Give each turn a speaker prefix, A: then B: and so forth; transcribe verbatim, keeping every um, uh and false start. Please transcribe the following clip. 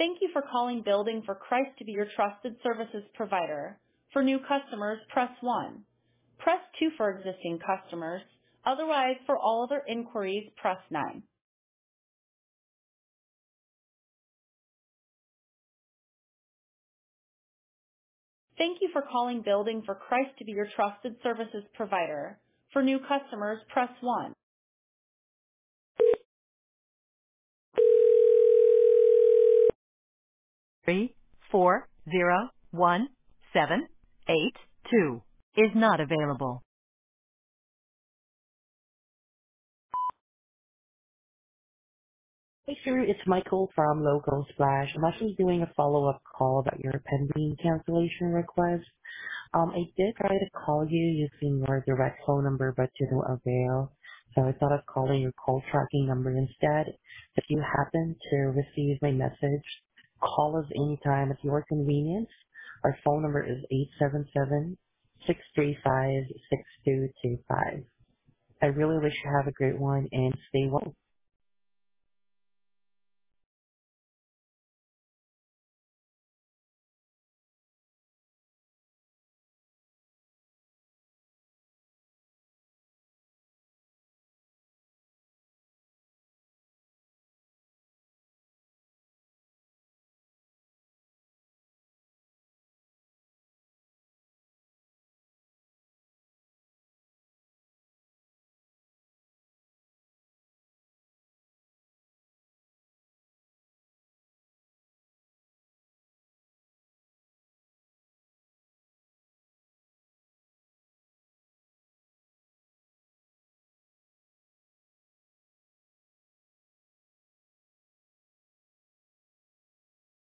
A: Thank you for calling Building for Christ to be your trusted services provider. For new customers, press one. Press two for existing customers. Otherwise, for all other inquiries, press nine. Thank you for calling Building for Christ to be your trusted services provider. For new customers, press one. Three, four, zero, one, seven, eight, two is not available.
B: Hey, sir, it's Michael from Local Splash. I'm actually doing a follow-up call about your pending cancellation request. Um, I did try to call you using your direct phone number, but to no avail. So I thought of calling your call tracking number instead. If you happen to receive my message, call us anytime at your convenience. Our phone number is eight seven seven, six three five, six two two five. I really wish you have a great one and stay well.